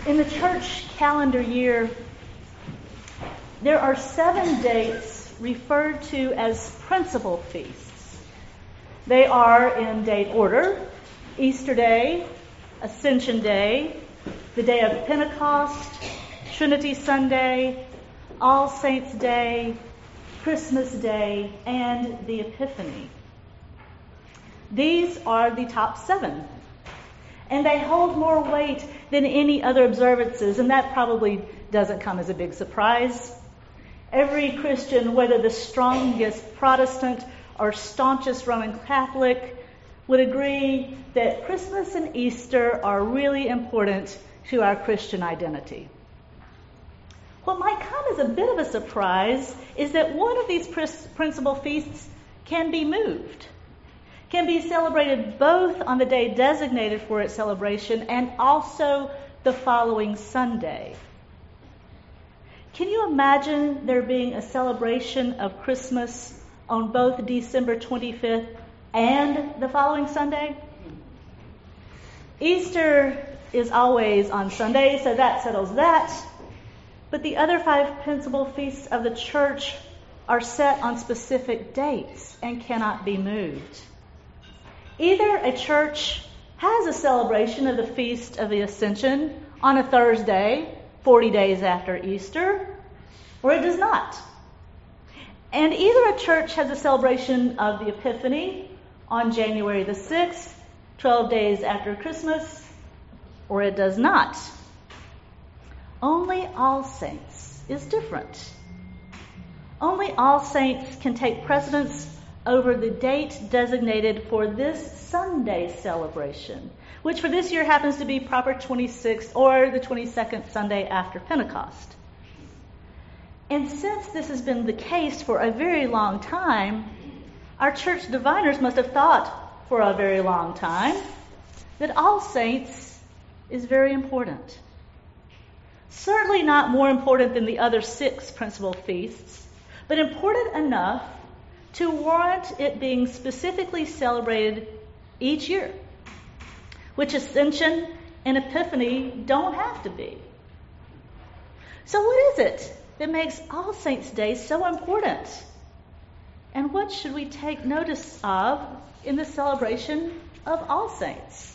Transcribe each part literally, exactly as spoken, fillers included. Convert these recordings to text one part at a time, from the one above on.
In the church calendar year, there are seven dates referred to as principal feasts. They are in date order: Easter Day, Ascension Day, the Day of Pentecost, Trinity Sunday, All Saints' Day, Christmas Day, and the Epiphany. These are the top seven, and they hold more weight than any other observances, and that probably doesn't come as a big surprise. Every Christian, whether the strongest Protestant or staunchest Roman Catholic, would agree that Christmas and Easter are really important to our Christian identity. What might come as a bit of a surprise is that one of these principal feasts can be moved, can be celebrated both on the day designated for its celebration and also the following Sunday. Can you imagine there being a celebration of Christmas on both December twenty-fifth and the following Sunday? Easter is always on Sunday, so that settles that. But the other five principal feasts of the church are set on specific dates and cannot be moved. Either a church has a celebration of the Feast of the Ascension on a Thursday, forty days after Easter, or it does not. And either a church has a celebration of the Epiphany on January the sixth, twelve days after Christmas, or it does not. Only All Saints is different. Only All Saints can take precedence over the date designated for this Sunday celebration, which for this year happens to be proper twenty-sixth or the twenty-second Sunday after Pentecost. And since this has been the case for a very long time, our church diviners must have thought for a very long time that All Saints is very important. Certainly not more important than the other six principal feasts, but important enough to warrant it being specifically celebrated each year, which Ascension and Epiphany don't have to be. So what is it that makes All Saints' Day so important? And what should we take notice of in the celebration of All Saints?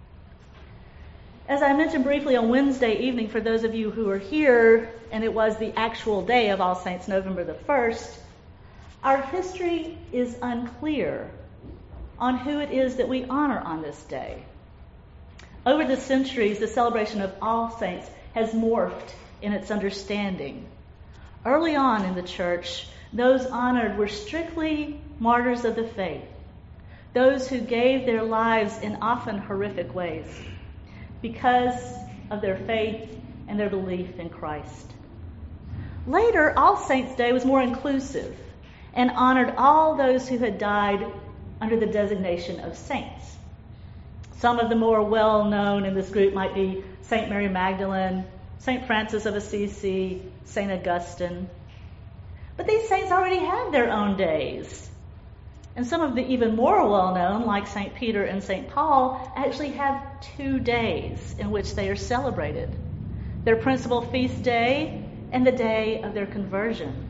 As I mentioned briefly on Wednesday evening, for those of you who are here, and it was the actual day of All Saints, November the first, our history is unclear on who it is that we honor on this day. Over the centuries, the celebration of All Saints has morphed in its understanding. Early on in the church, those honored were strictly martyrs of the faith, those who gave their lives in often horrific ways because of their faith and their belief in Christ. Later, All Saints' Day was more inclusive and honored all those who had died under the designation of saints. Some of the more well-known in this group might be Saint Mary Magdalene, Saint Francis of Assisi, Saint Augustine. But these saints already had their own days. And some of the even more well-known, like Saint Peter and Saint Paul, actually have two days in which they are celebrated: their principal feast day and the day of their conversion.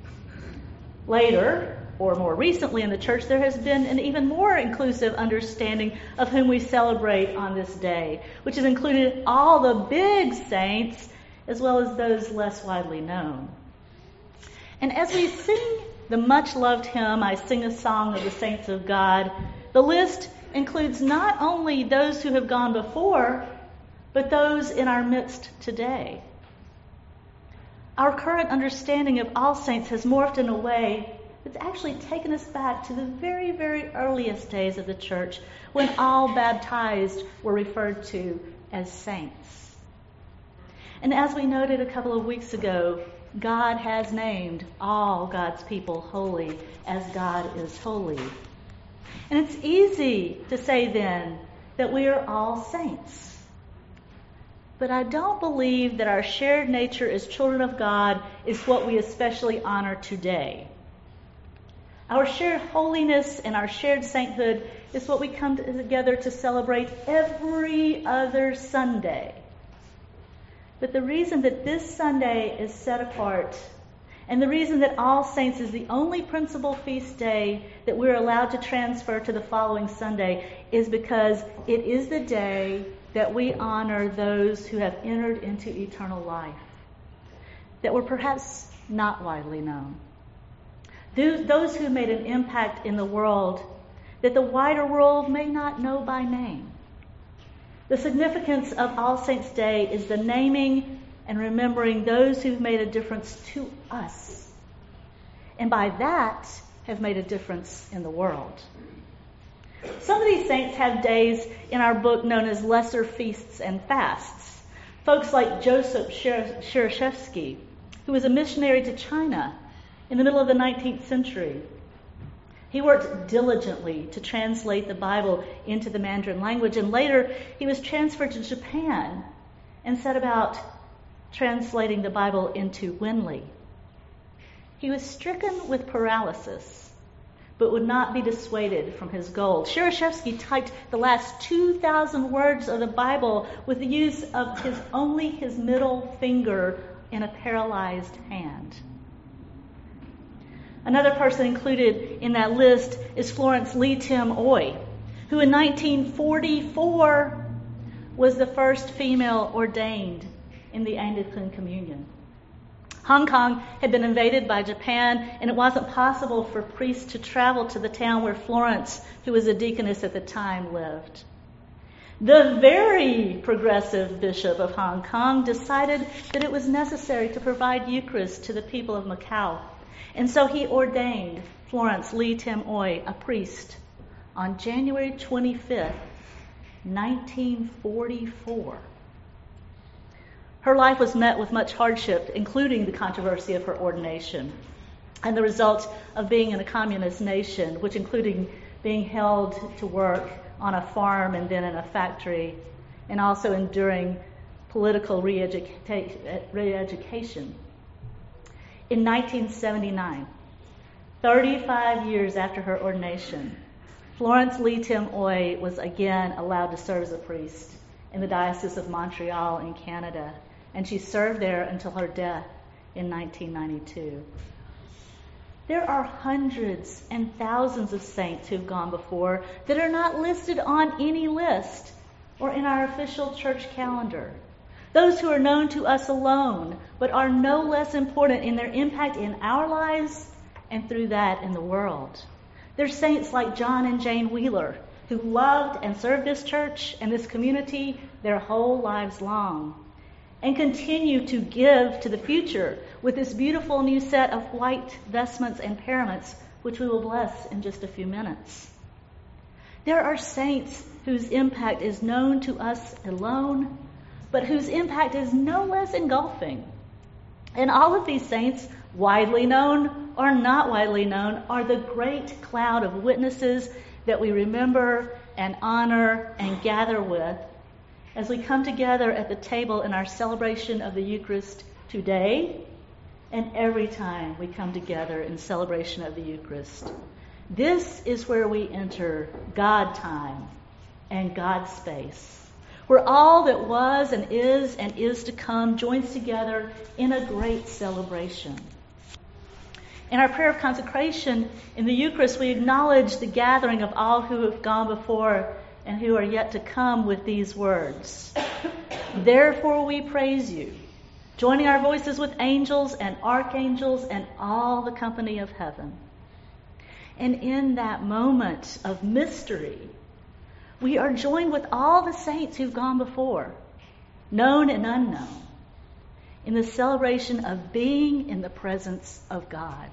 Later, or more recently in the church, there has been an even more inclusive understanding of whom we celebrate on this day, which has included all the big saints as well as those less widely known. And as we sing the much-loved hymn, I Sing a Song of the Saints of God, the list includes not only those who have gone before, but those in our midst today. Our current understanding of All Saints has morphed in a way that's actually taken us back to the very, very earliest days of the church, when all baptized were referred to as saints. And as we noted a couple of weeks ago, God has named all God's people holy as God is holy. And it's easy to say then that we are all saints. But I don't believe that our shared nature as children of God is what we especially honor today. Our shared holiness and our shared sainthood is what we come together to celebrate every other Sunday. But the reason that this Sunday is set apart, and the reason that All Saints is the only principal feast day that we're allowed to transfer to the following Sunday, is because it is the day that we honor those who have entered into eternal life, that were perhaps not widely known. Those who made an impact in the world that the wider world may not know by name. The significance of All Saints' Day is the naming and remembering those who've made a difference to us, and by that have made a difference in the world. Some of these saints have days in our book known as lesser feasts and fasts. Folks like Joseph Shereshevsky, who was a missionary to China in the middle of the nineteenth century. He worked diligently to translate the Bible into the Mandarin language, and later he was transferred to Japan and set about translating the Bible into Wenli. He was stricken with paralysis, but would not be dissuaded from his goal. Shereshevsky typed the last two thousand words of the Bible with the use of his only his middle finger in a paralyzed hand. Another person included in that list is Florence Lee Tim Oy, who in nineteen forty-four was the first female ordained in the Anglican Communion. Hong Kong had been invaded by Japan, and it wasn't possible for priests to travel to the town where Florence, who was a deaconess at the time, lived. The very progressive Bishop of Hong Kong decided that it was necessary to provide Eucharist to the people of Macau. And so he ordained Florence Lee Tim Oy a priest on January twenty-fifth, nineteen forty-four. Her life was met with much hardship, including the controversy of her ordination and the result of being in a communist nation, which included being held to work on a farm and then in a factory, and also enduring political re-educa- re-education. In nineteen seventy-nine, thirty-five years after her ordination, Florence Lee Tim Oy was again allowed to serve as a priest in the Diocese of Montreal in Canada, and she served there until her death in nineteen ninety-two. There are hundreds and thousands of saints who've gone before that are not listed on any list or in our official church calendar. Those who are known to us alone, but are no less important in their impact in our lives and through that in the world. There's saints like John and Jane Wheeler, who loved and served this church and this community their whole lives long, and continue to give to the future with this beautiful new set of white vestments and paraments, which we will bless in just a few minutes. There are saints whose impact is known to us alone, but whose impact is no less engulfing. And all of these saints, widely known or not widely known, are the great cloud of witnesses that we remember and honor and gather with as we come together at the table in our celebration of the Eucharist today and every time we come together in celebration of the Eucharist. This is where we enter God time and God space, where all that was and is and is to come joins together in a great celebration. In our prayer of consecration in the Eucharist, we acknowledge the gathering of all who have gone before and who are yet to come with these words. Therefore we praise you, joining our voices with angels and archangels and all the company of heaven. And in that moment of mystery, we are joined with all the saints who've gone before, known and unknown, in the celebration of being in the presence of God.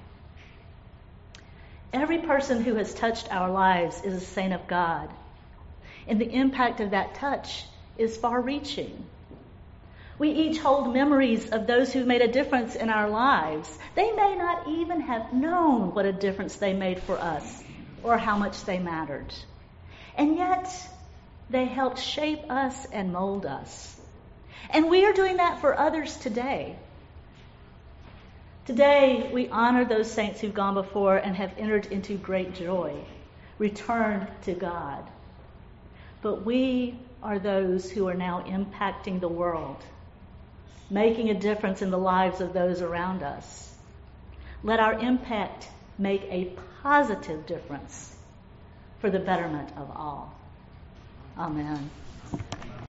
Every person who has touched our lives is a saint of God, and the impact of that touch is far-reaching. We each hold memories of those who made a difference in our lives. They may not even have known what a difference they made for us or how much they mattered. And yet, they helped shape us and mold us. And we are doing that for others today. Today, we honor those saints who've gone before and have entered into great joy, returned to God. But we are those who are now impacting the world. making a difference in the lives of those around us. Let our impact make a positive difference for the betterment of all. Amen.